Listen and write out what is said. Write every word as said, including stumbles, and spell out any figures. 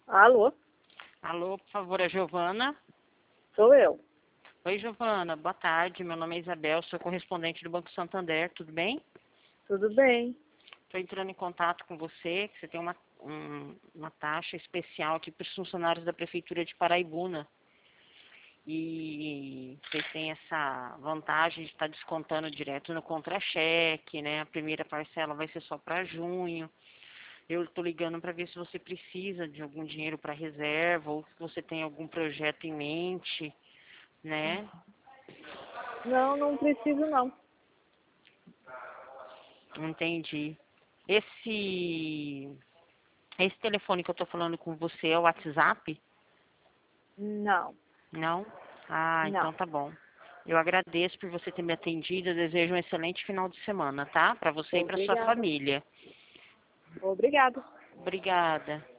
Alô? Alô, por favor, é Giovana? Sou eu. Oi, Giovana, boa tarde. Meu nome é Isabel, sou correspondente do Banco Santander, tudo bem? Tudo bem? Estou entrando em contato com você, que você tem uma, um, uma taxa especial aqui para os funcionários da Prefeitura de Paraibuna. E vocês têm essa vantagem de estar descontando direto no contra-cheque, né? A primeira parcela vai ser só para junho. Eu estou ligando para ver se você precisa de algum dinheiro para reserva ou se você tem algum projeto em mente, né? Não, não preciso não. Entendi. Esse, esse telefone que eu estou falando com você é o WhatsApp? Não, Não? Ah, não. então tá bom. Eu agradeço por você ter me atendido. Eu desejo um excelente final de semana, tá? Para você e para sua Obrigada. família. Obrigada. Obrigada.